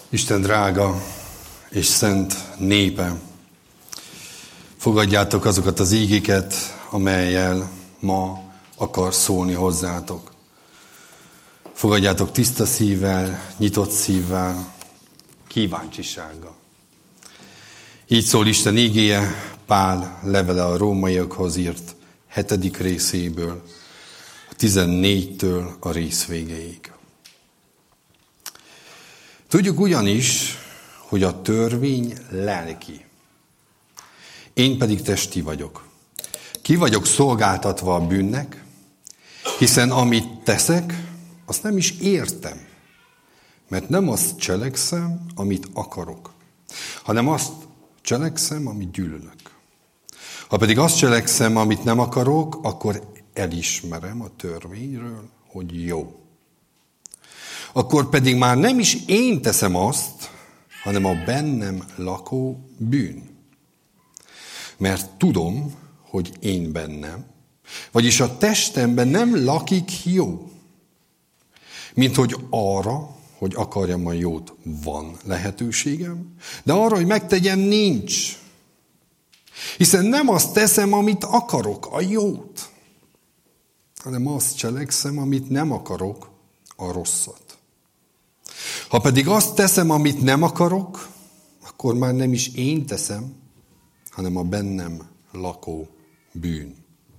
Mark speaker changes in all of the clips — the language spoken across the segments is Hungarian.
Speaker 1: Isten drága és szent népe, fogadjátok azokat az ígéket, amellyel ma akar szólni hozzátok. Fogadjátok tiszta szívvel, nyitott szívvel, kíváncsisággal. Így szól Isten ígéje Pál levele a rómaiakhoz írt 7. részéből, a 14-től a rész végéig. Tudjuk ugyanis, hogy a törvény lelki, én pedig testi vagyok. Ki vagyok szolgáltatva a bűnnek, hiszen amit teszek, azt nem is értem, mert nem azt cselekszem, amit akarok, hanem azt cselekszem, amit gyűlölök. Ha pedig azt cselekszem, amit nem akarok, akkor elismerem a törvényről, hogy jó. Akkor pedig már nem is én teszem azt, hanem a bennem lakó bűn. Mert tudom, hogy én bennem, vagyis a testemben nem lakik jó. Mint hogy arra, hogy akarjam a jót, van lehetőségem, de arra, hogy megtegyem, nincs. Hiszen nem azt teszem, amit akarok, a jót, hanem azt cselekszem, amit nem akarok, a rosszat. Ha pedig azt teszem, amit nem akarok, akkor már nem is én teszem, hanem a bennem lakó bűn.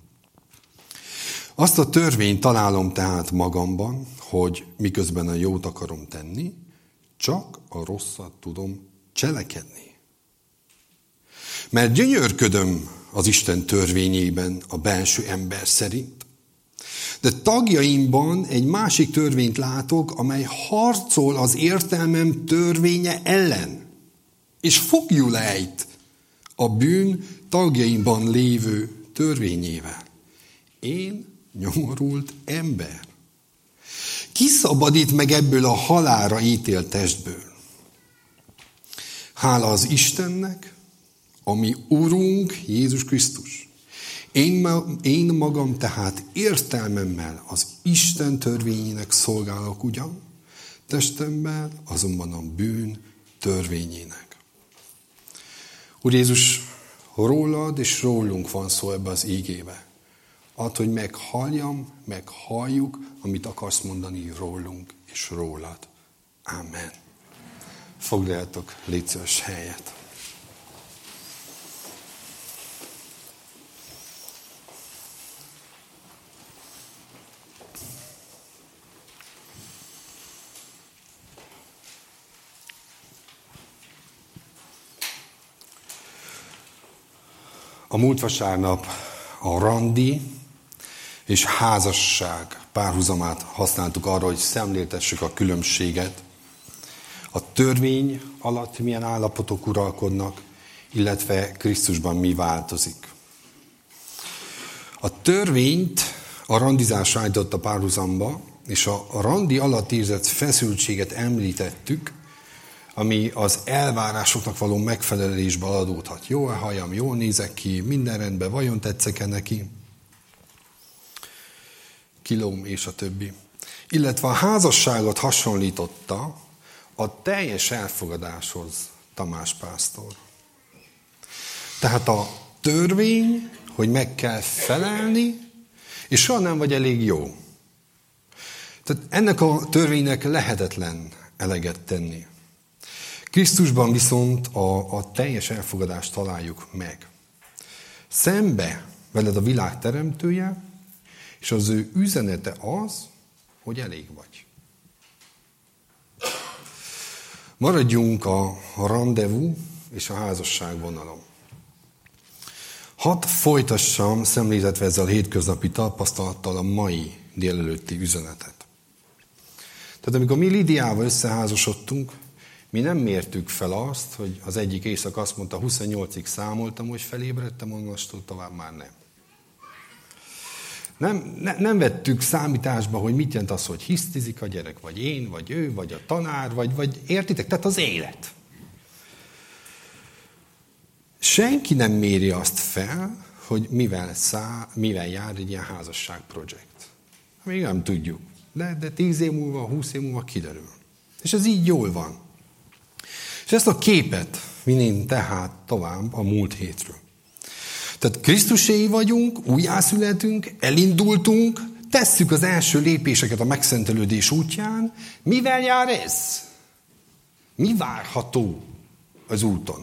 Speaker 1: Azt a törvényt találom tehát magamban, hogy miközben a jót akarom tenni, csak a rosszat tudom cselekedni. Mert gyönyörködöm az Isten törvényében a belső ember szerint, de tagjaimban egy másik törvényt látok, amely harcol az értelmem törvénye ellen, és fogjul ejt a bűn tagjaimban lévő törvényével. Én nyomorult ember. Ki szabadít meg ebből a halálra ítélt testből? Hála az Istennek, ami Urunk Jézus Krisztus. Én magam tehát értelmemmel az Isten törvényének szolgálok ugyan, testemben azonban a bűn törvényének. Úr Jézus, rólad és rólunk van szó ebbe az ígébe. Add, hogy meghalljuk, amit akarsz mondani rólunk és rólad. Amen. Foglaljatok légy szíves helyet. A múlt vasárnap a randi és házasság párhuzamát használtuk arra, hogy szemléltessük a különbséget. A törvény alatt milyen állapotok uralkodnak, illetve Krisztusban mi változik. A törvényt a randizásra állította párhuzamba, és a randi alatt érzett feszültséget említettük, ami az elvárásoknak való megfelelésből adódhat. Jó a hajam, jól nézek ki, minden rendben, vajon tetszek-e neki? Kilóm és a többi. Illetve a házasságot hasonlította a teljes elfogadáshoz Tamás pásztor. Tehát a törvény, hogy meg kell felelni, és soha nem vagy elég jó. Tehát ennek a törvénynek lehetetlen eleget tenni. Krisztusban viszont a teljes elfogadást találjuk meg. Szembe veled a világ teremtője, és az ő üzenete az, hogy elég vagy. Maradjunk a randevú és a házasság vonalon. Hadd folytassam szemléletve ezzel a hétköznapi tapasztalattal a mai délelőtti üzenetet. Tehát amikor mi Lidiával összeházasodtunk, mi nem mértük fel azt, hogy az egyik éjszak azt mondta, 28-ig számoltam, hogy felébredtem, onnastól tovább már nem. Nem vettük számításba, hogy mit jelent az, hogy hisztizik a gyerek, vagy én, vagy ő, vagy a tanár, vagy értitek? Tehát az élet. Senki nem méri azt fel, hogy mivel jár egy ilyen házasságprojekt. Még nem tudjuk. De 10 év múlva, 20 év múlva kiderül. És ez így jól van. És ezt a képet vinném tehát tovább a múlt hétről. Tehát Krisztuséi vagyunk, újjászületünk, elindultunk, tesszük az első lépéseket a megszentelődés útján. Mivel jár ez? Mi várható az úton?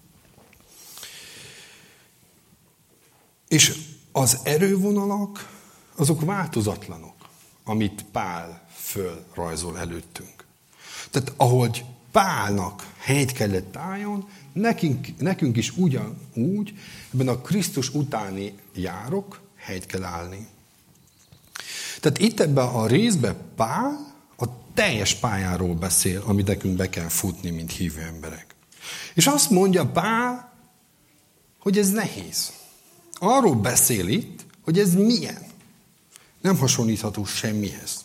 Speaker 1: És az erővonalak, azok változatlanok, amit Pál fölrajzol előttünk. Tehát ahogy Pálnak helyt kellett álljon, nekünk is ugyanúgy, ebben a Krisztus utáni járok helyt kell állni. Tehát itt ebben a részben Pál a teljes pályáról beszél, amit nekünk be kell futni, mint hívő emberek. És azt mondja Pál, hogy ez nehéz. Arról beszél itt, hogy ez milyen. Nem hasonlítható semmihez.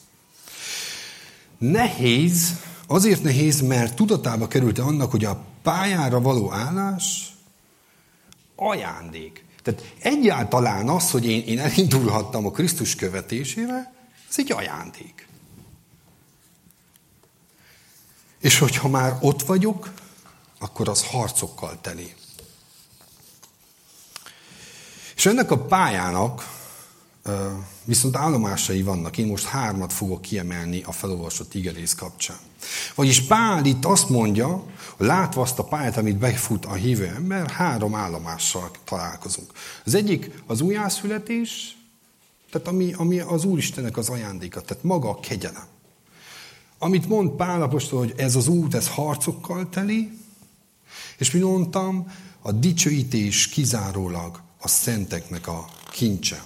Speaker 1: Nehéz, azért nehéz, mert tudatába került annak, hogy a pályára való állás ajándék. Tehát egyáltalán az, hogy én elindulhattam a Krisztus követésére, ez egy ajándék. És hogyha már ott vagyok, akkor az harcokkal teli. És ennek a pályának viszont állomásai vannak. Én most 3 fogok kiemelni a felolvasott igerész kapcsán. Vagyis Pál itt azt mondja, hogy látva azt a pályát, amit befut a hívő ember, 3 állomással találkozunk. Az egyik az újjászületés, tehát ami az Úristennek az ajándéka, tehát maga a kegyelem. Amit mond Pál apostol, hogy ez az út, ez harcokkal teli, és mint mondtam, a dicsőítés kizárólag a szenteknek a kincse.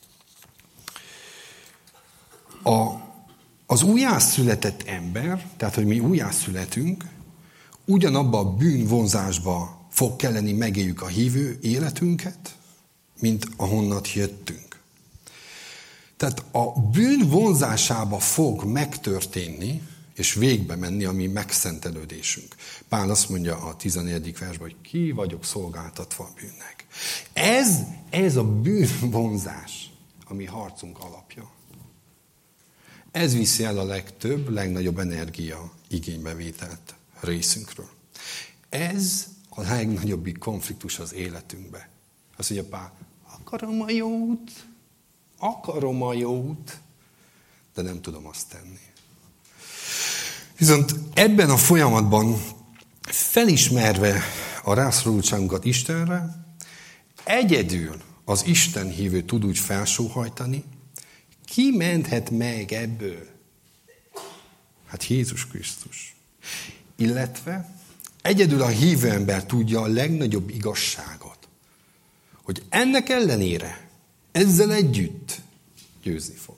Speaker 1: Az újjászületett ember, tehát hogy mi újjászületünk, ugyanabba a bűnvonzásba fog kelleni megéljük a hívő életünket, mint ahonnat jöttünk. Tehát a bűn vonzásába fog megtörténni, és végbe menni a mi megszentelődésünk. Pál azt mondja a 14. versben, hogy ki vagyok szolgáltatva a bűnnek. Ez a bűnvonzás, ami harcunk alapja. Ez viszi el a legnagyobb energia igénybevételt részünkről. Ez a legnagyobbik konfliktus az életünkbe. Azt mondja Pál, akarom a jót, de nem tudom azt tenni. Viszont ebben a folyamatban felismerve a rászorultságunkat Istenre, egyedül az Isten hívő tud úgy felsóhajtani, ki menthet meg ebből? Hát Jézus Krisztus. Illetve egyedül a hívő ember tudja a legnagyobb igazságot, hogy ennek ellenére, ezzel együtt győzni fog.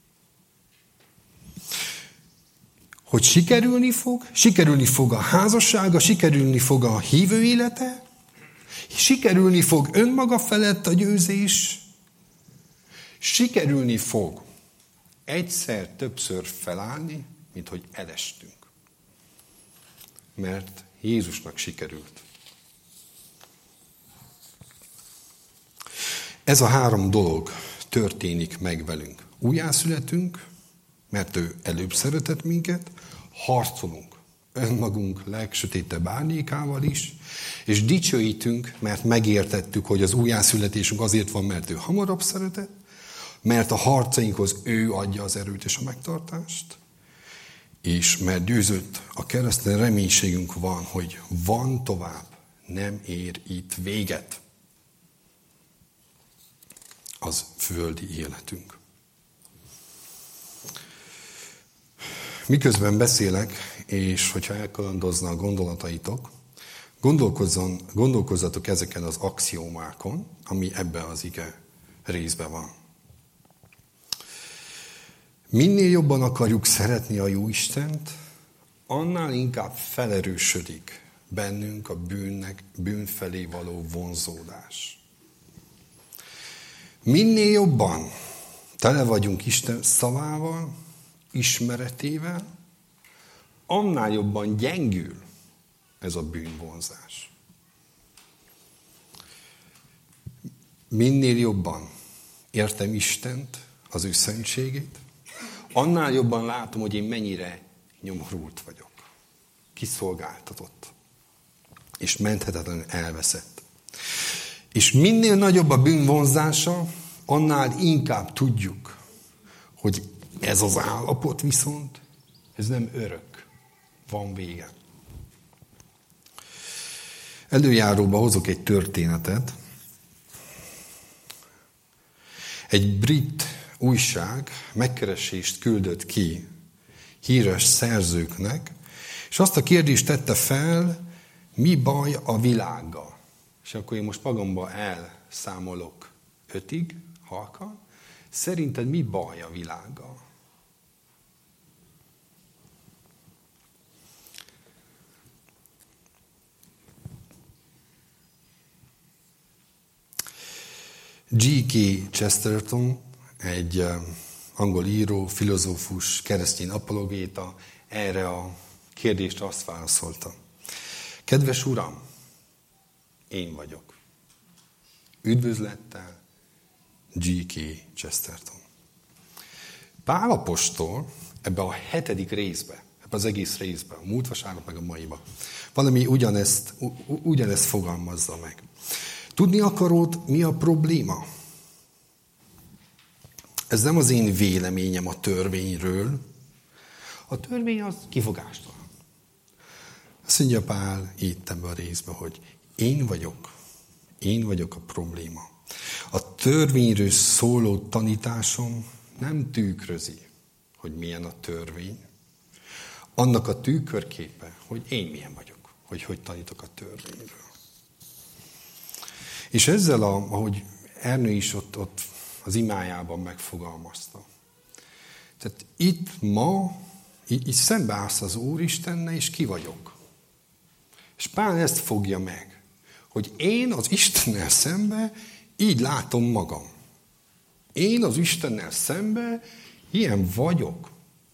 Speaker 1: Hogy sikerülni fog a házassága, sikerülni fog a hívő élete, sikerülni fog önmaga felett a győzés, sikerülni fog egyszer, többször felállni, mint hogy elestünk. Mert Jézusnak sikerült. Ez a 3 dolog történik meg velünk. Újjászületünk, mert ő előbb szeretett minket, harcolunk önmagunk legsötétebb árnyékával is, és dicsőítünk, mert megértettük, hogy az újjászületésünk azért van, mert ő hamarabb szeretett, mert a harcainkhoz ő adja az erőt és a megtartást, és mert győzött a kereszten reménységünk van, hogy van tovább, nem ér itt véget az földi életünk. Miközben beszélek, és hogyha elkalandozna a gondolataitok, gondolkozzatok ezeken az axiómákon, ami ebben az ige részben van. Minél jobban akarjuk szeretni a Jóistent, annál inkább felerősödik bennünk a bűn felé való vonzódás. Minél jobban tele vagyunk Isten szavával, ismeretével, annál jobban gyengül ez a bűnvonzás. Minél jobban értem Istent, az ő szentségét, annál jobban látom, hogy én mennyire nyomorult vagyok, kiszolgáltatott és menthetetlenül elveszett. És minél nagyobb a bűn vonzása, annál inkább tudjuk, hogy ez az állapot viszont, ez nem örök. Van vége. Előjáróba hozok egy történetet. Egy brit újság megkeresést küldött ki híres szerzőknek, és azt a kérdést tette fel, mi baj a világgal. És akkor én most magamban elszámolok 5-ig, halkan. Szerinted mi baj a világgal? G.K. Chesterton, egy angol író, filozófus, keresztény apologéta erre a kérdést azt válaszolta. Kedves Uram, én vagyok. Üdvözlettel, G.K. Chesterton. Pál apostol ebbe a 7. részbe, ebbe az egész részbe, a múlt vasárnap meg a maiba, valami ugyanezt fogalmazza meg. Tudni akarod, mi a probléma? Ez nem az én véleményem a törvényről. A törvény az kifogástalan. Azt mondja Pál itt ebben a részben, hogy én vagyok a probléma. A törvényről szóló tanításom nem tükrözi, hogy milyen a törvény. Annak a tükörképe, hogy én milyen vagyok, hogy tanítok a törvényről. És ezzel, ahogy Ernő is ott az imájában megfogalmazta. Tehát itt ma, így szembeállsz az Úristennel, és ki vagyok. És Pál ezt fogja meg, hogy én az Istennel szembe így látom magam. Én az Istennel szembe ilyen vagyok.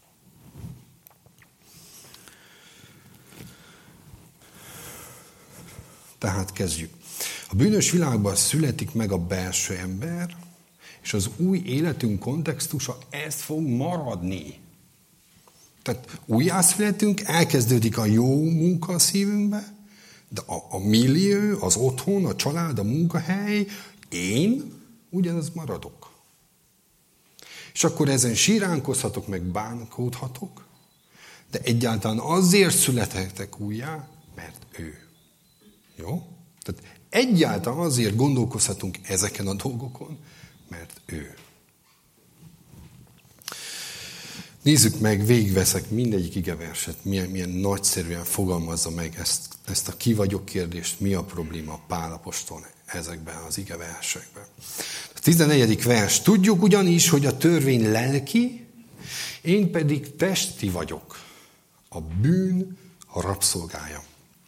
Speaker 1: Tehát kezdjük. A bűnös világban születik meg a belső ember, és az új életünk kontextusa ez fog maradni. Tehát újjászületünk, elkezdődik a jó munka a szívünkbe, de a millió, az otthon, a család, a munkahely, én ugyanaz maradok. És akkor ezen síránkozhatok, meg bánkódhatok, de egyáltalán azért születhetek újjá, mert ő. Jó? Tehát egyáltalán azért gondolkozhatunk ezeken a dolgokon, mert ő. Nézzük meg, végigveszek mindegyik igeverset, milyen nagyszerűen fogalmazza meg ezt a ki vagyok kérdést, mi a probléma Pál apostol ezekben az igeversekben. A 14. vers. Tudjuk ugyanis, hogy a törvény lelki, én pedig testi vagyok. A bűn a rabszolgája.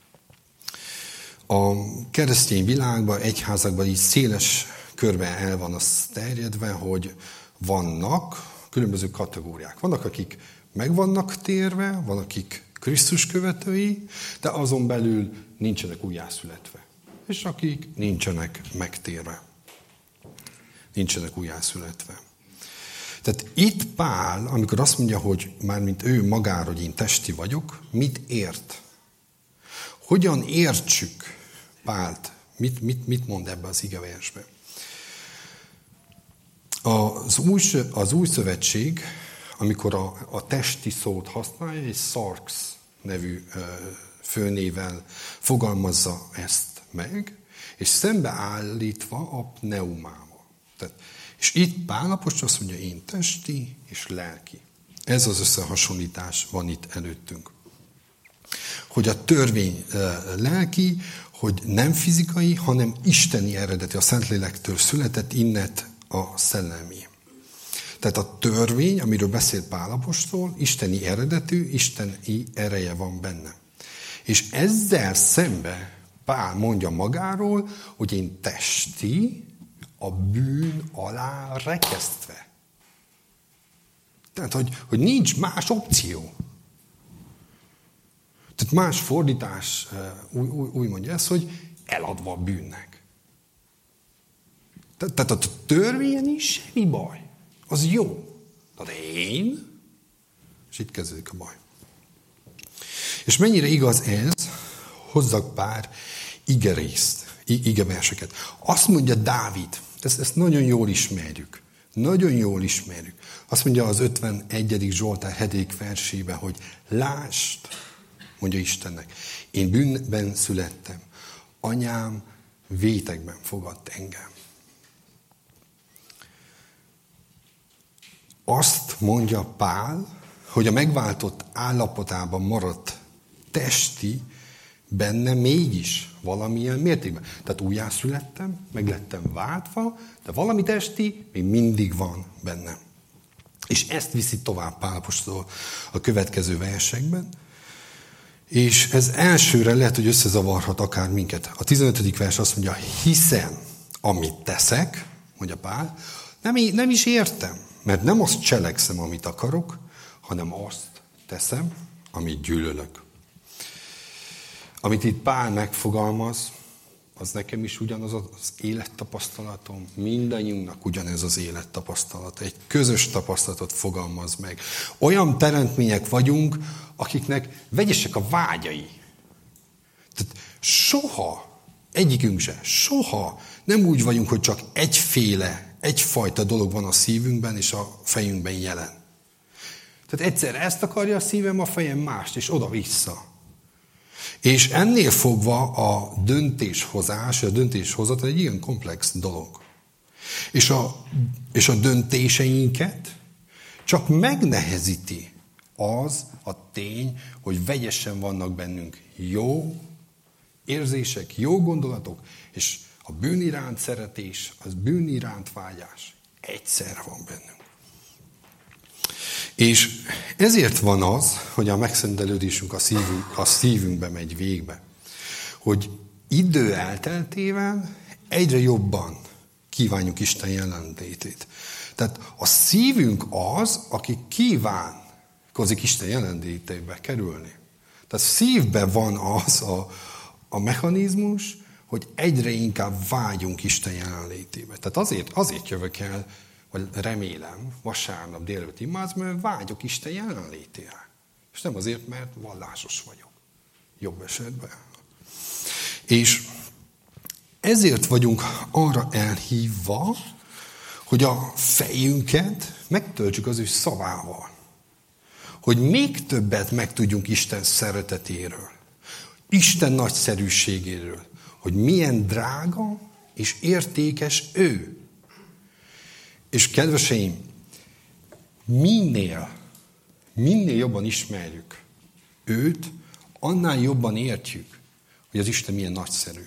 Speaker 1: A keresztény világban, egyházakban így széles körben el van az terjedve, hogy vannak különböző kategóriák. Vannak, akik meg vannak térve, van, akik Krisztus követői, de azon belül nincsenek újjászületve. És akik nincsenek megtérve. Nincsenek újjászületve. Tehát itt Pál, amikor azt mondja, hogy mármint ő magáról, hogy én testi vagyok, mit ért? Hogyan értsük Pált? Mit mond ebbe az igeversbe? Az új szövetség, amikor a testi szót használja, egy sarx nevű főnével fogalmazza ezt meg, és szembeállítva a pneumával. És itt Pál apostol azt mondja, én testi és lelki. Ez az összehasonlítás van itt előttünk. Hogy a törvény lelki, hogy nem fizikai, hanem isteni eredetű, a Szentlélektől született, innet a szellemi. Tehát a törvény, amiről beszél Pál apostol, isteni eredetű, isteni ereje van benne. És ezzel szembe Pál mondja magáról, hogy én testi, a bűn alá rekesztve. Tehát, hogy nincs más opció. Tehát más fordítás úgy mondja ezt, hogy eladva a bűnnek. Tehát a törvényen is semmi baj. Az jó. De én? És itt kezdődik a baj. És mennyire igaz ez, hozzak pár igeverseket. Azt mondja Dávid, ezt nagyon jól ismerjük. Nagyon jól ismerjük. Azt mondja az 51. Zsoltár 7. versében, hogy lásd, mondja Istennek, én bűnben születtem, anyám vétekben fogadt engem. Azt mondja Pál, hogy a megváltott állapotában maradt testi benne mégis valamilyen mértékben. Tehát újjászülettem, meg lettem váltva, de valami testi még mindig van bennem. És ezt viszi tovább Pál apostol a következő versekben. És ez elsőre lehet, hogy összezavarhat akár minket. A 15. vers azt mondja, hiszen amit teszek, mondja Pál, nem is értem, mert nem azt cselekszem, amit akarok, hanem azt teszem, amit gyűlölök. Amit itt Pál megfogalmaz, az nekem is ugyanaz az élettapasztalatom, mindannyiunknak ugyanez az élettapasztalata. Egy közös tapasztalatot fogalmaz meg. Olyan teremtmények vagyunk, akiknek vegyesek a vágyai. Tehát soha, egyikünk se, soha nem úgy vagyunk, hogy csak egyfajta dolog van a szívünkben és a fejünkben jelen. Tehát egyszer ezt akarja a szívem, a fejem mást, és oda-vissza. És ennél fogva a döntéshozás, a döntéshozatal egy ilyen komplex dolog. És a döntéseinket csak megnehezíti az a tény, hogy vegyesen vannak bennünk jó érzések, jó gondolatok, és a bűn iránt szeretés, az bűn iránt vágyás egyszerre van bennünk. És ezért van az, hogy a megszentelődésünk a szívünkbe megy végbe. Hogy idő elteltével egyre jobban kívánjuk Isten jelenlétét. Tehát a szívünk az, aki kívánkozik Isten jelenlétébe kerülni. Tehát szívben van az a mechanizmus, hogy egyre inkább vágyunk Isten jelenlétébe. Tehát azért jövök el, vagy remélem, vasárnap délelőtt imádsz, mert vágyok Isten jelenlétére. És nem azért, mert vallásos vagyok. Jobb esetben. És ezért vagyunk arra elhívva, hogy a fejünket megtöltsük az ő szavával. Hogy még többet megtudjunk Isten szeretetéről. Isten nagyszerűségéről. Hogy milyen drága és értékes ő. És kedveseim, minél jobban ismerjük őt, annál jobban értjük, hogy az Isten milyen nagyszerű.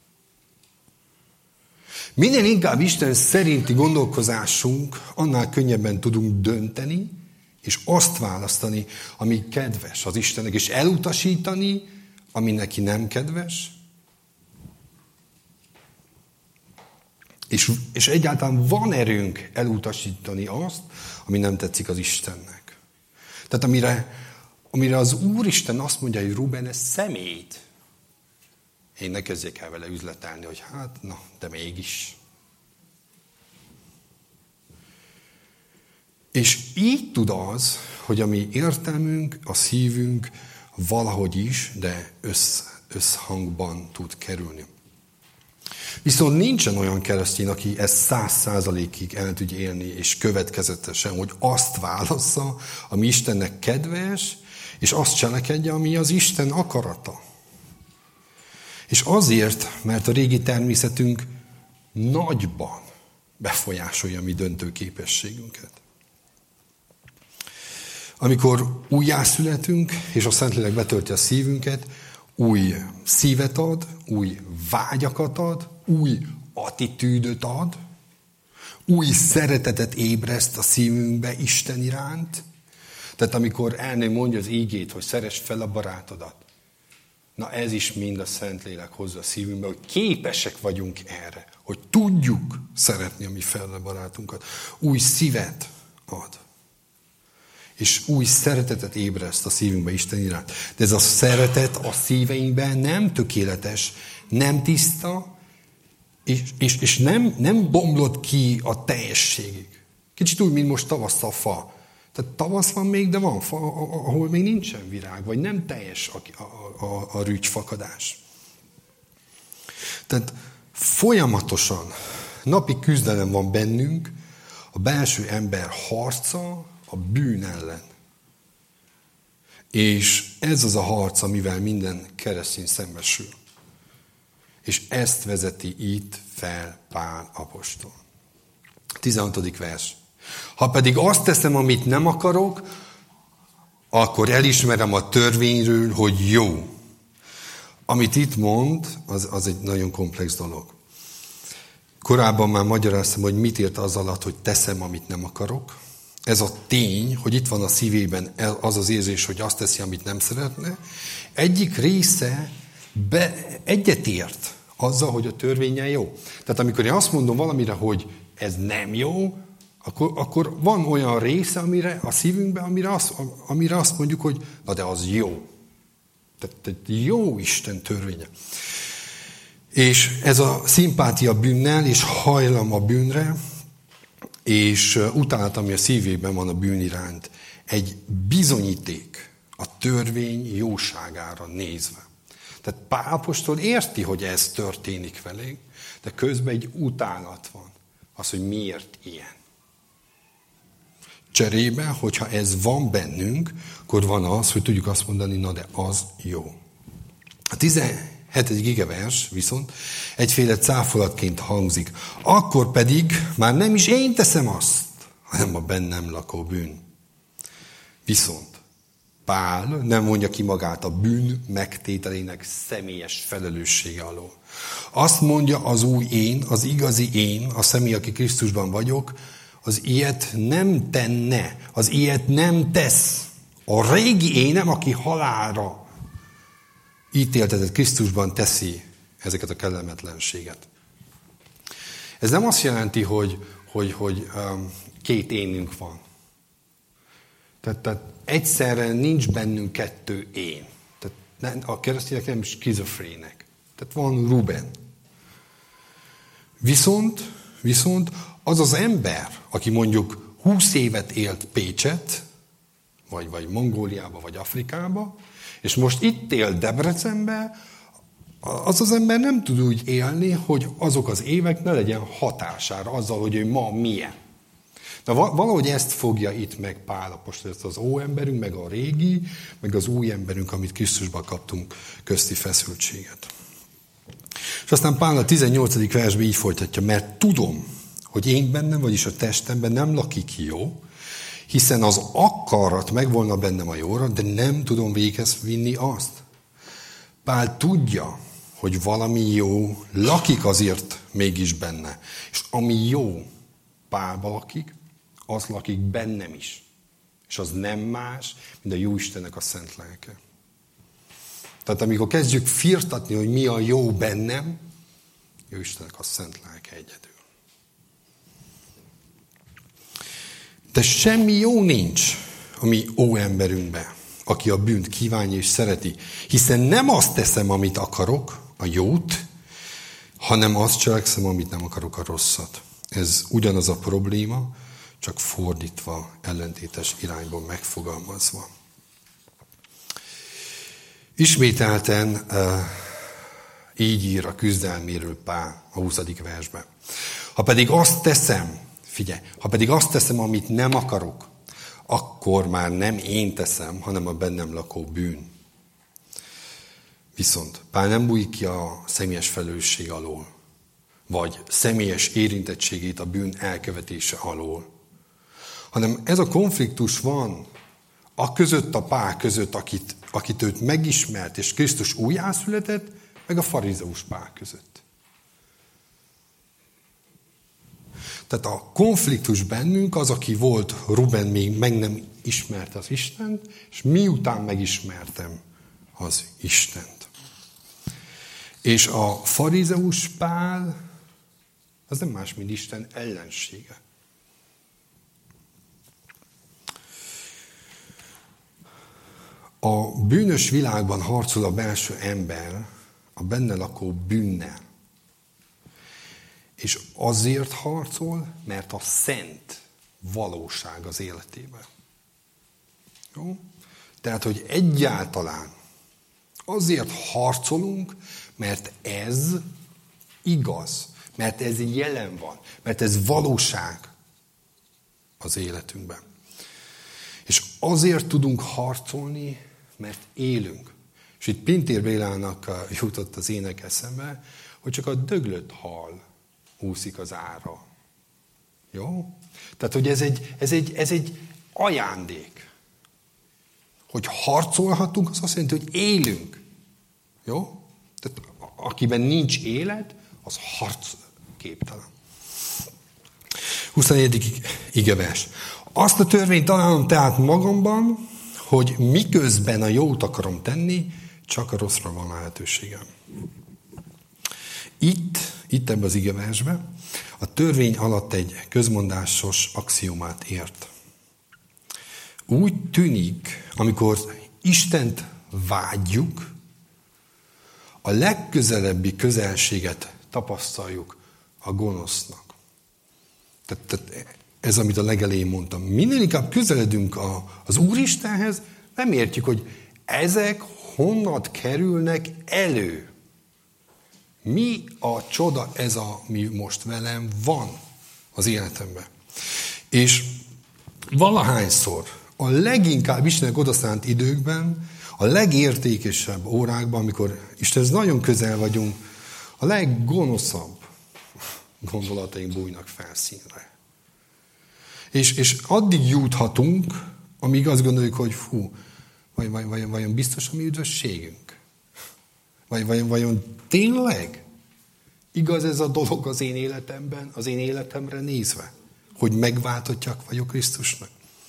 Speaker 1: Minél inkább Isten szerinti gondolkozásunk, annál könnyebben tudunk dönteni, és azt választani, ami kedves az Istennek, és elutasítani, ami neki nem kedves, és egyáltalán van erőnk elutasítani azt, ami nem tetszik az Istennek. Tehát amire az Úristen azt mondja, hogy Ruben, ez szemét. Én ne kezdjek el vele üzletelni, hogy de mégis. És így tud az, hogy a mi értelmünk, a szívünk valahogy is, de összhangban tud kerülni. Viszont nincsen olyan keresztény, aki ezt 100%-ig el tudja élni, és következetesen, hogy azt válassza, ami Istennek kedves, és azt cselekedje, ami az Isten akarata. És azért, mert a régi természetünk nagyban befolyásolja a mi döntőképességünket. Amikor újjászületünk, és a Szentlélek betölti a szívünket, új szívet ad, új vágyakat ad, új attitűdöt ad, új szeretetet ébreszt a szívünkbe Isten iránt. Tehát amikor elnő mondja az ígét, hogy szeresd fel a barátodat, na ez is mind a Szentlélek hozza a szívünkbe, hogy képesek vagyunk erre, hogy tudjuk szeretni a mi fele barátunkat. Új szívet ad. És új szeretetet ébreszt a szívünkbe Isten iránt. De ez a szeretet a szíveinkben nem tökéletes, nem tiszta, és nem bomlott ki a teljességig. Kicsit úgy, mint most tavasszal a fa. Tehát tavasz van még, de van fa, ahol még nincsen virág, vagy nem teljes a rügyfakadás. Tehát folyamatosan napi küzdelem van bennünk, a belső ember harca a bűn ellen. És ez az a harc, amivel minden keresztény szembesül. És ezt vezeti itt fel Pál apostol. 16. vers. Ha pedig azt teszem, amit nem akarok, akkor elismerem a törvényről, hogy jó. Amit itt mond, az egy nagyon komplex dolog. Korábban már magyaráztam, hogy mit ért az alatt, hogy teszem, amit nem akarok. Ez a tény, hogy itt van a szívében az az érzés, hogy azt teszi, amit nem szeretne. Egyik része egyetért azzal, hogy a törvényen jó. Tehát amikor én azt mondom valamire, hogy ez nem jó, akkor van olyan része a szívünkben, amire azt mondjuk, hogy na de az jó. Tehát jó Isten törvénye. És ez a szimpátia bűnnel, és hajlam a bűnre, és utálat, ami a szívében van a bűn iránt, egy bizonyíték a törvény jóságára nézve. Tehát Pál apostol érti, hogy ez történik velünk, de közben egy utálat van. Az, hogy miért ilyen. Cserébe, hogyha ez van bennünk, akkor van az, hogy tudjuk azt mondani, na de az jó. A 17. igevers viszont egyféle cáfolatként hangzik. Akkor pedig már nem is én teszem azt, hanem a bennem lakó bűn. Viszont Pál nem mondja ki magát a bűn megtételének személyes felelőssége alól. Azt mondja az új én, az igazi én, a személy, aki Krisztusban vagyok, az ilyet nem tenne, az ilyet nem tesz. A régi énem, aki halálra ítéltetett Krisztusban teszi ezeket a kellemetlenséget. Ez nem azt jelenti, hogy két énünk van. Tehát egyszerre nincs bennünk kettő én. Tehát a keresztények nem skizofrének. Tehát van Ruben. Viszont az az ember, aki mondjuk 20 évet élt Pécset, vagy Mongóliába, vagy Afrikába, és most itt él Debrecenbe, az az ember nem tud úgy élni, hogy azok az évek ne legyen hatására azzal, hogy ő ma milyen. De valahogy ezt fogja itt meg Pál apostol, ezt az óemberünk, meg a régi, meg az új emberünk, amit Krisztusban kaptunk közti feszültséget. És aztán Pál a 18. versben így folytatja, mert tudom, hogy én bennem, vagyis a testemben nem lakik jó, hiszen az akarat megvolna bennem a jóra, de nem tudom véghez vinni azt. Pál tudja, hogy valami jó lakik azért mégis benne. És ami jó Pálba lakik, az lakik bennem is. És az nem más, mint a Jóistennek a szent lelke. Tehát amikor kezdjük firtatni, hogy mi a jó bennem, Jóistennek a szent lelke egyedül. De semmi jó nincs a mi óemberünkben, aki a bűnt kívánja és szereti. Hiszen nem azt teszem, amit akarok, a jót, hanem azt cselekszem, amit nem akarok, a rosszat. Ez ugyanaz a probléma, csak fordítva, ellentétes irányban megfogalmazva. Ismételten így ír a küzdelméről Pál a 20. versben. Ha pedig azt teszem, figyelj, ha pedig azt teszem, amit nem akarok, akkor már nem én teszem, hanem a bennem lakó bűn. Viszont Pál nem bújik ki a személyes felelősség alól, vagy személyes érintettségét a bűn elkövetése alól, hanem ez a konfliktus van a között, a Pál között, akit őt megismert, és Krisztus újjászületett, meg a farizeus Pál között. Tehát a konfliktus bennünk az, aki volt Ruben, még meg nem ismerte az Istent, és miután megismertem az Istent. És a farizeus Pál az nem más, mint Isten ellensége. A bűnös világban harcol a belső ember a benne lakó bűnnel. És azért harcol, mert a szent valóság az életében. Jó? Tehát, hogy egyáltalán azért harcolunk, mert ez igaz, mert ez jelen van, mert ez valóság az életünkben. És azért tudunk harcolni, mert élünk. És itt Pintér Bélának jutott az ének eszembe, hogy csak a döglött hal úszik az ára. Jó? Tehát, hogy ez egy ajándék. Hogy harcolhatunk, az azt jelenti, hogy élünk. Jó? Tehát akiben nincs élet, az harcképtelen. 24. igevers. Azt a törvényt találom tehát magamban, hogy miközben a jót akarom tenni, csak a rosszra van lehetőségem. Itt ebben az igeversben a törvény alatt egy közmondásos axiomát ért. Úgy tűnik, amikor Istent vágyjuk, a legközelebbi közelséget tapasztaljuk a gonosznak. Tehát ez, amit a legelején mondtam. Minél inkább közeledünk az Úristenhez, nem értjük, hogy ezek honnan kerülnek elő. Mi a csoda ez, ami most velem van az életemben. És valahányszor a leginkább Istennek odaszánt időkben, a legértékesebb órákban, amikor Istenhez nagyon közel vagyunk, a leggonoszabb gondolataink bújnak felszínre. És addig juthatunk, amíg azt gondoljuk, hogy vajon biztos a mi üdvösségünk? Vajon tényleg igaz ez a dolog az én életemben, az én életemre nézve? Hogy megváltottjak vagyok Krisztusnak?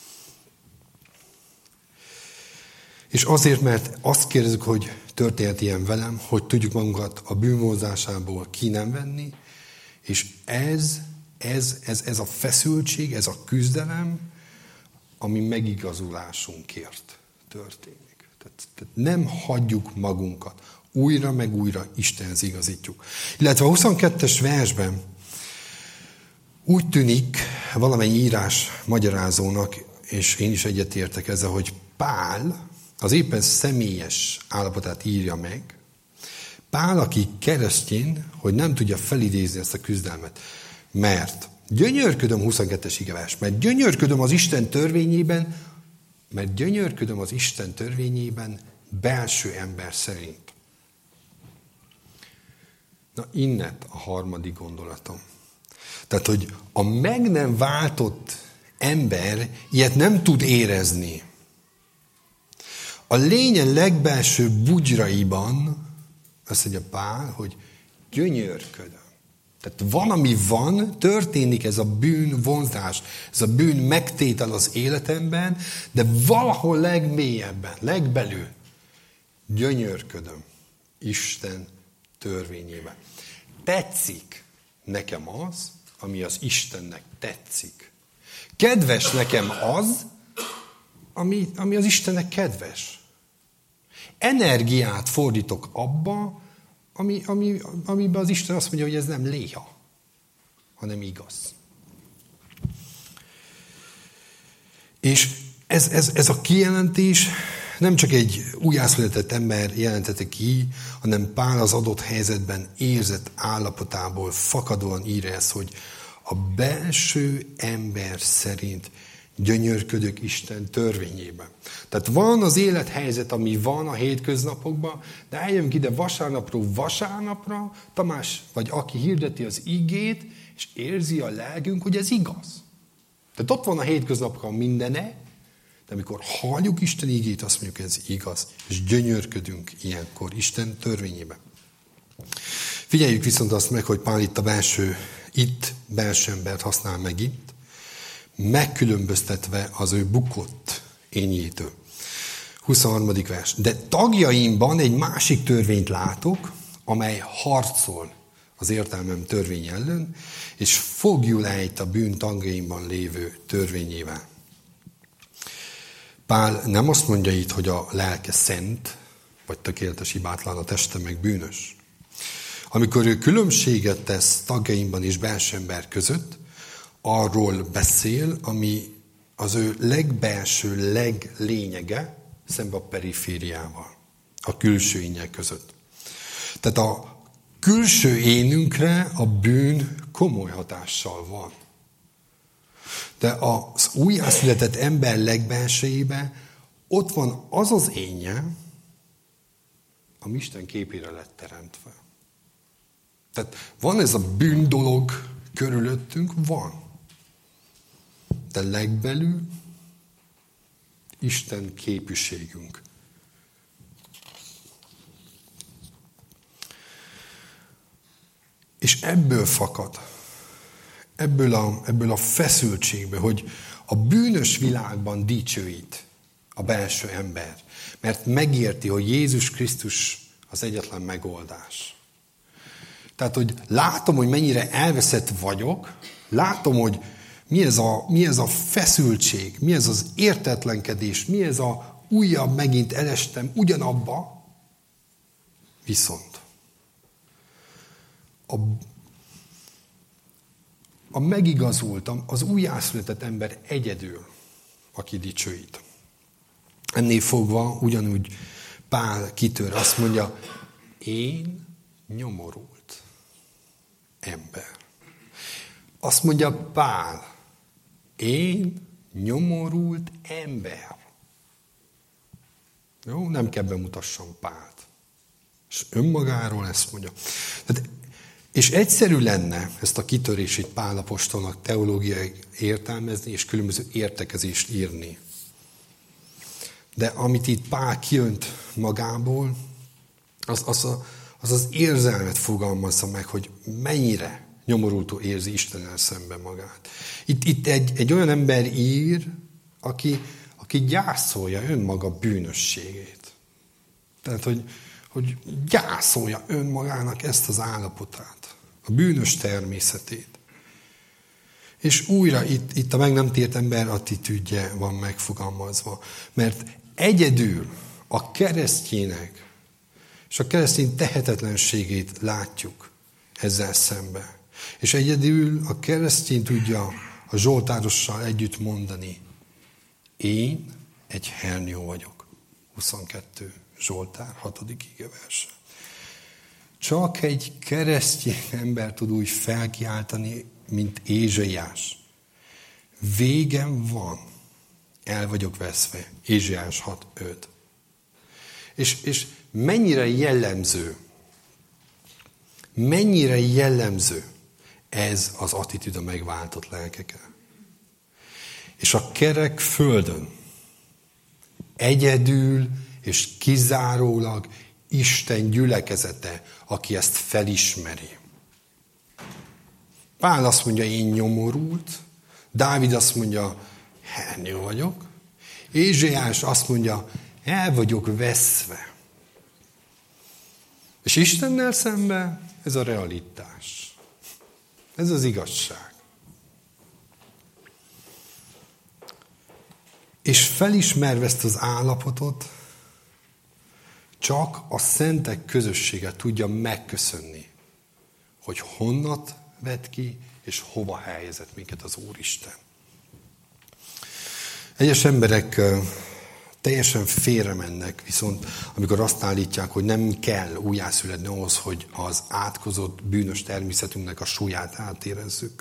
Speaker 1: És azért, mert azt kérdezzük, hogy történt ilyen velem, hogy tudjuk magunkat a bűnvonzásából ki nem venni, és ez a feszültség, ez a küzdelem, ami megigazulásunkért történik. Tehát nem hagyjuk magunkat. Újra meg újra Istenhez igazítjuk. Illetve a 22-es versben úgy tűnik valamennyi írás magyarázónak, és én is egyetértek ezzel, hogy Pál az éppen személyes állapotát írja meg. Pál, aki keresztény, hogy nem tudja felidézni ezt a küzdelmet. Mert gyönyörködöm 22-es igevers, mert gyönyörködöm az Isten törvényében, belső ember szerint. Na, innen a harmadik gondolatom. Tehát, hogy a meg nem váltott ember ilyet nem tud érezni. A lényen legbelső bugyraiban, azt mondja Pál, hogy gyönyörködöm. Tehát van, ami van, történik ez a bűn vonzás, ez a bűn megtétel az életemben, de valahol legmélyebben, legbelül gyönyörködöm Isten törvényében. Tetszik nekem az, ami az Istennek tetszik. Kedves nekem az, ami az Istennek kedves. Energiát fordítok abba, amiben az Isten azt mondja, hogy ez nem léha, hanem igaz. És ez a kijelentés nem csak egy újjászületett ember jelentette ki, hanem Pál az adott helyzetben érzett állapotából fakadóan írja ezt, hogy a belső ember szerint gyönyörködök Isten törvényében. Tehát van az élethelyzet, ami van a hétköznapokban, de eljövünk ide vasárnapról vasárnapra, Tamás, vagy aki hirdeti az igét, és érzi a lelkünk, hogy ez igaz. Tehát ott van a hétköznapokban mindene, de amikor halljuk Isten igét, azt mondjuk, ez igaz, és gyönyörködünk ilyenkor Isten törvényében. Figyeljük viszont azt meg, hogy Pál itt belső embert használ megint, megkülönböztetve az ő bukott ényétől. 23. vers. De tagjaimban egy másik törvényt látok, amely harcol az értelmem törvény ellen, és fogjul ejt a bűn tagjaimban lévő törvényével. Pál nem azt mondja itt, hogy a lelke szent, vagy tökéletes, hibátlan, a teste meg bűnös. Amikor ő különbséget tesz tagjaimban és belső ember között, arról beszél, ami az ő legbelső, leglényege szemben a perifériával, a külső énnyel között. Tehát a külső énünkre a bűn komoly hatással van. De az újjászületett ember legbelsejében ott van az az énje, ami Isten képére lett teremtve. Tehát van ez a bűn dolog körülöttünk? Van. De legbelül Isten képűségünk. És ebből fakad, ebből a feszültségből, hogy a bűnös világban dicsőít a belső ember. Mert megérti, hogy Jézus Krisztus az egyetlen megoldás. Tehát, hogy látom, hogy mennyire elveszett vagyok, látom, hogy mi ez a feszültség, mi ez az értetlenkedés, mi ez a újabb megint elestem ugyanabba, viszont a megigazult, az újjászületett ember egyedül, aki dicsőít. Ennél fogva ugyanúgy Pál kitör, azt mondja, én nyomorult ember. Azt mondja Pál, én nyomorult ember. Jó, nem kell bemutassam Pált. És önmagáról ezt mondja. Tehát, és egyszerű lenne ezt a kitörését Pál apostolnak teológiai értelmezni, és különböző értekezést írni. De amit itt Pál kiönt magából, az érzelmet fogalmazza meg, hogy mennyire nyomorultó érzi Istennel szemben magát. Itt egy olyan ember ír, aki gyászolja önmaga bűnösségét. Tehát, hogy gyászolja önmagának ezt az állapotát, a bűnös természetét. És újra itt a meg nem tért ember attitűdje van megfogalmazva. Mert egyedül a keresztjének és a keresztény tehetetlenségét látjuk ezzel szemben. És egyedül a keresztény tudja a zsoltárossal együtt mondani, én egy hernyó vagyok. 22 Zsoltár, 6. igeverse. Csak egy keresztény ember tud úgy felkiáltani, mint Ézsaiás. Végem van, el vagyok veszve. Ézsaiás 6.5. És mennyire jellemző ez az attitűd a megváltott lelkekkel. És a kerek földön egyedül és kizárólag Isten gyülekezete, aki ezt felismeri. Pál azt mondja, én nyomorult, Dávid azt mondja, hernyó vagyok, Ézsaiás azt mondja, el vagyok veszve. És Istennel szemben ez a realitás. Ez az igazság. És felismerve ezt az állapotot, csak a szentek közössége tudja megköszönni, hogy honnat vett ki, és hova helyezett minket az Úristen. Egyes emberek teljesen félre mennek, viszont amikor azt állítják, hogy nem kell újjászületni ahhoz, hogy az átkozott bűnös természetünknek a súlyát átérezzük.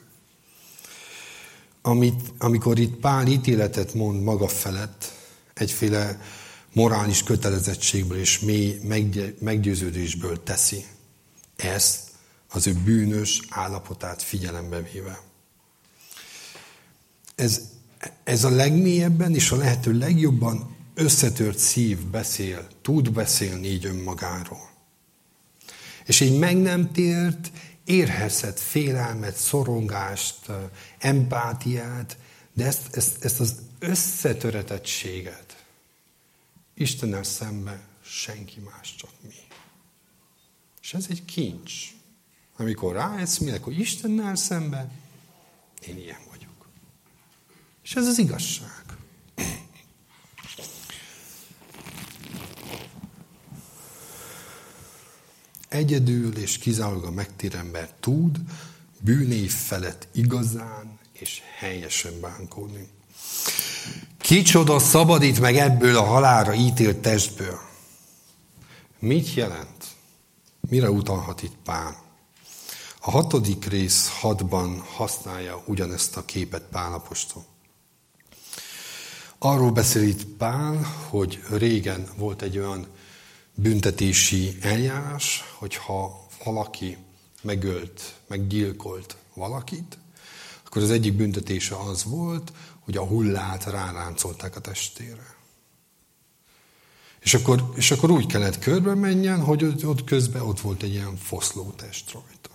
Speaker 1: Amikor itt Pál ítéletet mond maga felett, egyféle morális kötelezettségből és mély meggyőződésből teszi ezt az ő bűnös állapotát figyelembe véve. Ez a legmélyebben és a lehető legjobban összetört szív tud beszélni így önmagáról. És így meg nem tért, érhezhet félelmet, szorongást, empátiát, de ezt az összetöretettséget Istennel szemben senki más, csak mi. És ez egy kincs. Amikor ráeszmélek, hogy Istennel szemben én ilyen vagyok. És ez az igazság. Egyedül és kizárólag a megtér ember tud bűnév felett igazán és helyesen bánkodni. Kicsoda szabadít meg ebből a halálra ítélt testből? Mit jelent? Mire utalhat itt Pál? A 6. rész 6-ban használja ugyanezt a képet Pál apostol. Arról beszél itt Pál, hogy régen volt egy olyan büntetési eljárás, hogyha valaki megölt, meggyilkolt valakit, akkor az egyik büntetése az volt, hogy a hullát ráráncolták a testére. És akkor úgy kellett körbe menjen, hogy ott közben ott volt egy ilyen foszlótest rajta.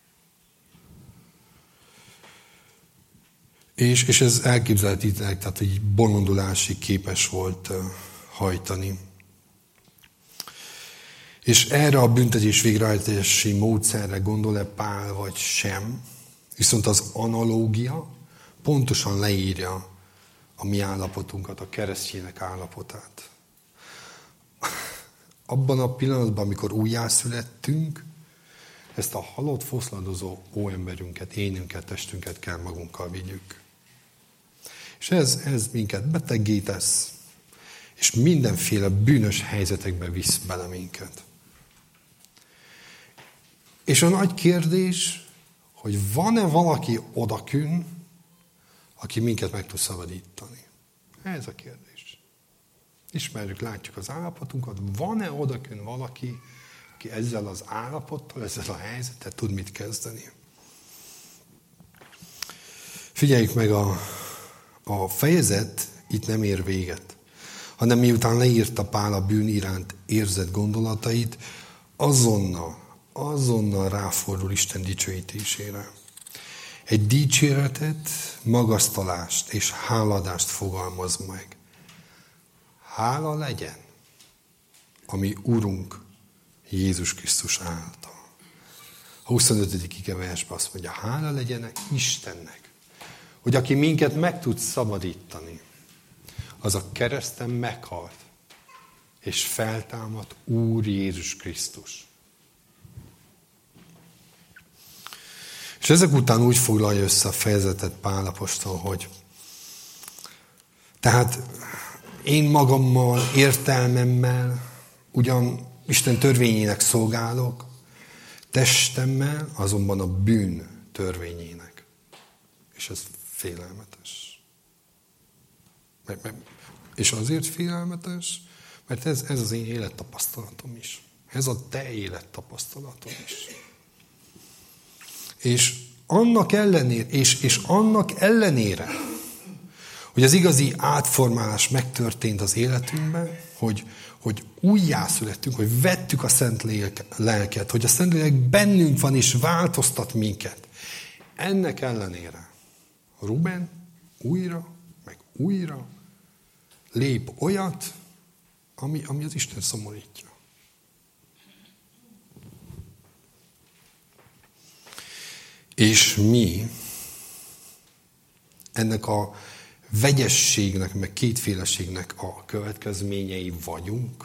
Speaker 1: És ez elképzelhetetlen, tehát egy bolondulásig képes volt hajtani. És erre a büntetés végrehajtási módszerre gondol-e Pál, vagy sem? Viszont az analógia pontosan leírja a mi állapotunkat, a keresztjének állapotát. Abban a pillanatban, amikor újjászülettünk, ezt a halott, foszladozó óemberünket, énünket, testünket kell magunkkal vigyük. És ez minket beteggé tesz, és mindenféle bűnös helyzetekbe visz bele minket. És a nagy kérdés, hogy van-e valaki odakün, aki minket meg tud szabadítani? Ez a kérdés. Ismerjük, látjuk az állapotunkat. Van-e odakün valaki, aki ezzel az állapottal, ezzel a helyzettel tud mit kezdeni? Figyeljük meg, a fejezet itt nem ér véget, hanem miután leírta Pál a bűn iránt érzett gondolatait, azonnal ráfordul Isten dicsőítésére. Egy dicséretet, magasztalást és háladást fogalmaz meg. Hála legyen, ami Urunk Jézus Krisztus által. A 25. versben azt mondja, hála legyenek Istennek, hogy aki minket meg tud szabadítani, az a kereszten meghalt, és feltámadt Úr Jézus Krisztus. És ezek után úgy foglalja össze a fejezetet Pál apostol, hogy tehát én magammal, értelmemmel, ugyan Isten törvényének szolgálok, testemmel azonban a bűn törvényének. És ez félelmetes. És azért félelmetes, mert ez az én élettapasztalatom is. Ez a te élettapasztalatom is. És annak ellenére, hogy az igazi átformálás megtörtént az életünkben, hogy újjászülettünk, hogy vettük a Szent Lelket, hogy a Szent Lélek bennünk van és változtat minket. Ennek ellenére Ruben újra lép olyat, ami az Isten szomorítja. És mi ennek a vegyességnek, meg kétféleségnek a következményei vagyunk.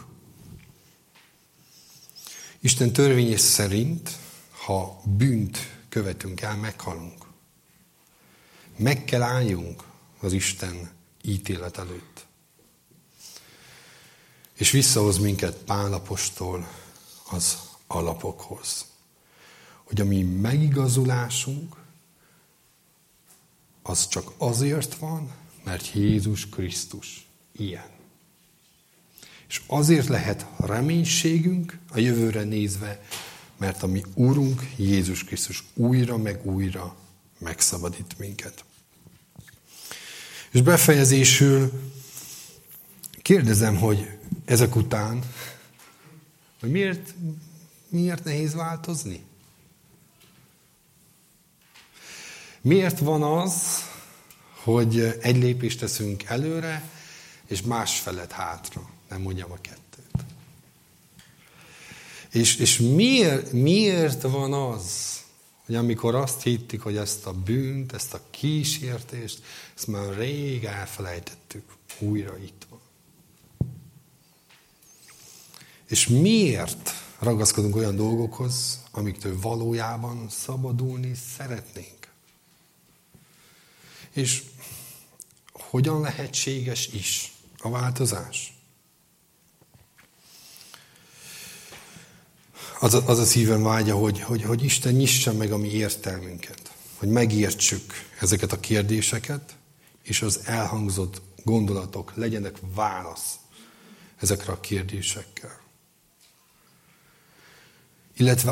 Speaker 1: Isten törvénye szerint, ha bűnt követünk el, meghalunk. Meg kell álljunk az Isten ítélet előtt. És visszahoz minket Pál apostol az alapokhoz. Hogy a mi megigazulásunk az csak azért van, mert Jézus Krisztus ilyen. És azért lehet reménységünk a jövőre nézve, mert a mi Úrunk Jézus Krisztus újra meg újra megszabadít minket. És befejezésül kérdezem, hogy ezek után, hogy miért nehéz változni? Miért van az, hogy egy lépést teszünk előre, és másfelet hátra? Nem mondjam a kettőt. És miért van az, hogy amikor azt hittük, hogy ezt a bűnt, ezt a kísértést, ezt már rég elfelejtettük, újra itt van. És miért ragaszkodunk olyan dolgokhoz, amiktől valójában szabadulni szeretnénk? És hogyan lehetséges is a változás? Az a szívem vágya, hogy Isten nyissa meg a mi értelmünket, hogy megértsük ezeket a kérdéseket, és az elhangzott gondolatok legyenek válasz ezekre a kérdésekkel. Illetve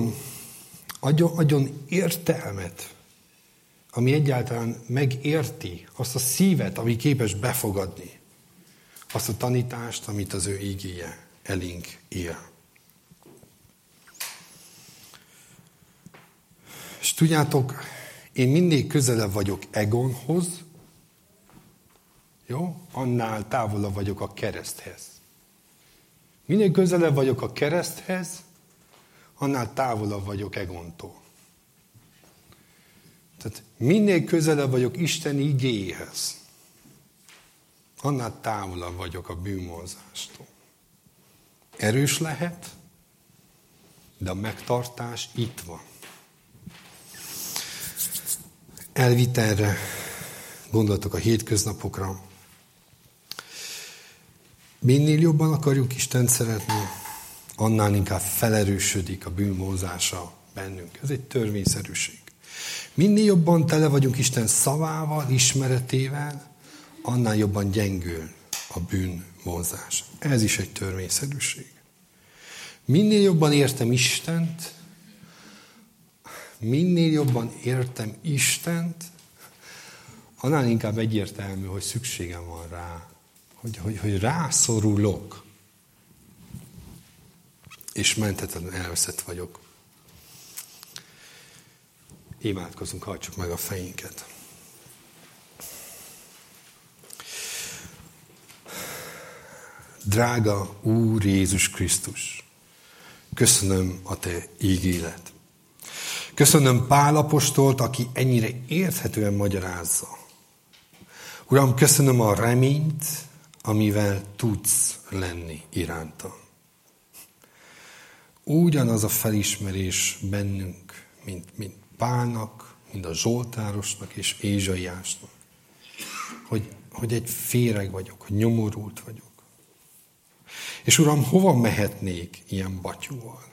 Speaker 1: adjon értelmet, ami egyáltalán megérti azt a szívet, ami képes befogadni azt a tanítást, amit az ő ígéje elénk él. És tudjátok, én mindig közelebb vagyok Egonhoz, jó? Annál távolabb vagyok a kereszthez. Minél közelebb vagyok a kereszthez, annál távolabb vagyok Egontól. Tehát minél közelebb vagyok Isten igéhez, annál távolabb vagyok a bűnmózástól. Erős lehet, de a megtartás itt van. Elvitelre gondoltok a hétköznapokra. Minél jobban akarjuk Istent szeretni, annál inkább felerősödik a bűnmózása bennünk. Ez egy törvényszerűség. Minél jobban tele vagyunk Isten szavával, ismeretével, annál jobban gyengül a bűnmózás. Ez is egy törvényszerűség. Minél jobban értem Istent, annál inkább egyértelmű, hogy szükségem van rá, hogy rászorulok, és menthetetlenül elveszett vagyok. Imádkozunk, hajtsuk meg a fejünket. Drága Úr Jézus Krisztus, köszönöm a Te ígéret. Köszönöm Pál apostolt, aki ennyire érthetően magyarázza. Uram, köszönöm a reményt, amivel tudsz lenni iránta. Ugyanaz a felismerés bennünk, mint Pálnak, mint a Zsoltárosnak és Ézsaiásnak, hogy egy féreg vagyok, hogy nyomorult vagyok. És Uram, hova mehetnék ilyen batyúval?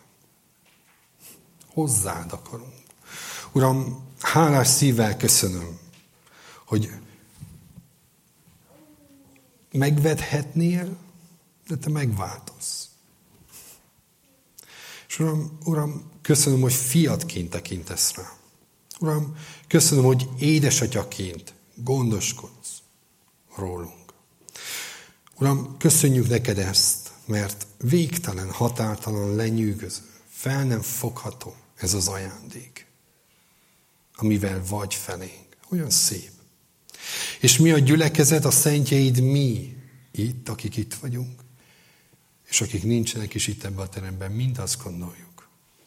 Speaker 1: Hozzád akarunk. Uram, hálás szívvel köszönöm, hogy megvedhetnél, de Te megváltozz. És Uram, köszönöm, hogy fiatként tekintesz rá. Uram, köszönöm, hogy édesatyaként gondoskodsz rólunk. Uram, köszönjük neked ezt, mert végtelen, határtalan, lenyűgöző, fel nem fogható ez az ajándék, amivel vagy felénk. Olyan szép. És mi a gyülekezet, a szentjeid, mi itt, akik itt vagyunk, és akik nincsenek is itt ebben a teremben, mind azt gondoljuk.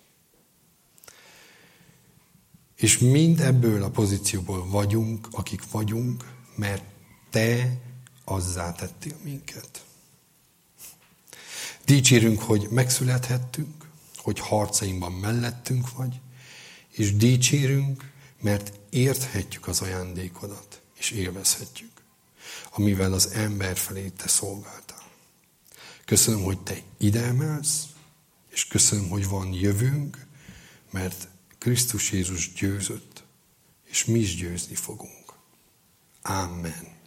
Speaker 1: És mind ebből a pozícióból vagyunk, akik vagyunk, mert Te azzá tettél minket. Dicsérünk, hogy megszülethettünk, hogy harcainkban mellettünk vagy, és dicsérünk, mert érthetjük az ajándékodat, és élvezhetjük, amivel az ember felé Te szolgáltál. Köszönöm, hogy Te ide emelsz, és köszönöm, hogy van jövőnk, mert Krisztus Jézus győzött, és mi is győzni fogunk. Amen.